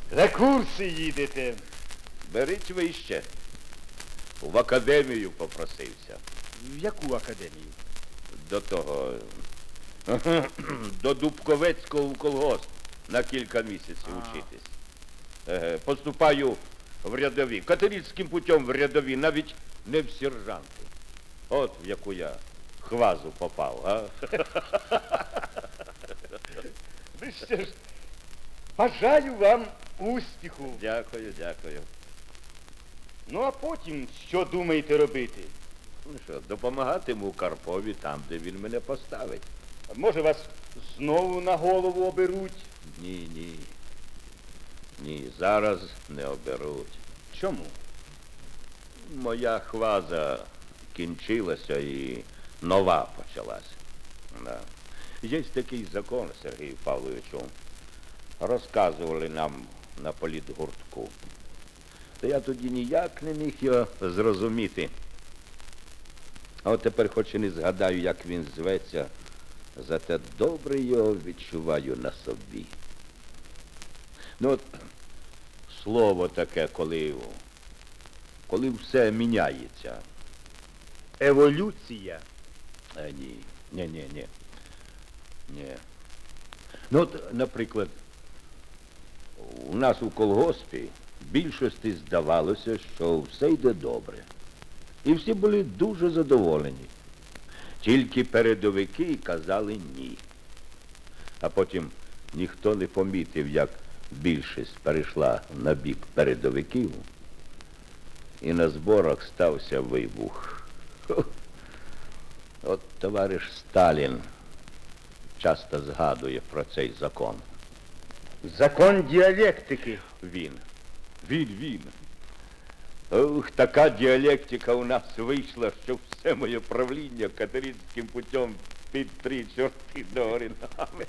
На курси їдете. Беріть вище. В академію попросився. В яку академію? До того. До Дубковецького в колгосп на кілька місяців учитись. Поступаю в рядові. Католицьким путем в рядові, навіть не в сержанти. От в яку я хвазу попав, а? Ну що ж, бажаю вам успіху. Дякую, дякую. Ну а потім що думаєте робити? Ну що, допомагатиму Карпові там, де він мене поставить. Може вас знову на голову оберуть? Ні, ні. Ні, зараз не оберуть. Чому? Моя хваза кінчилася і нова почалася. Да. Є такий закон, Сергію Павловичу. Розказували нам на політгуртку. Та я тоді ніяк не міг його зрозуміти. А от тепер хоч і не згадаю, як він зветься, зате добре його відчуваю на собі. Ну от слово таке, коли все міняється. Еволюція. Ні. Ні. Ну от, наприклад, у нас у колгоспі більшості здавалося, що все йде добре. І всі були дуже задоволені. Тільки передовики казали ні. А потім ніхто не помітив, як більшість перейшла на бік передовиків, і на зборах стався вибух. От товариш Сталін часто згадує про цей закон. Закон діалектики. Він. Ух, така діалектика у нас вийшла, що все моє правління католицьким путем під 3 чорти догори ногами.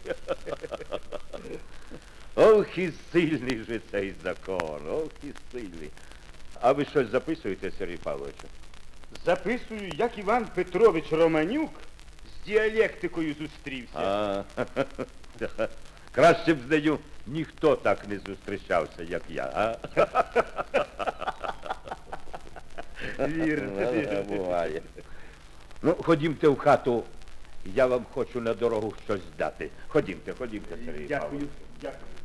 Ох, і сильний же цей закон, ох, і сильний. А ви щось записуєте, Сергій Павловичу? Записую, як Іван Петрович Романюк з діалектикою зустрівся. Да. Краще б, знаю, ніхто так не зустрічався, як я, а? Вірно. Буває. Ну, ходімте в хату, я вам хочу на дорогу щось дати. Ходімте, Сергій Павлович. Дякую.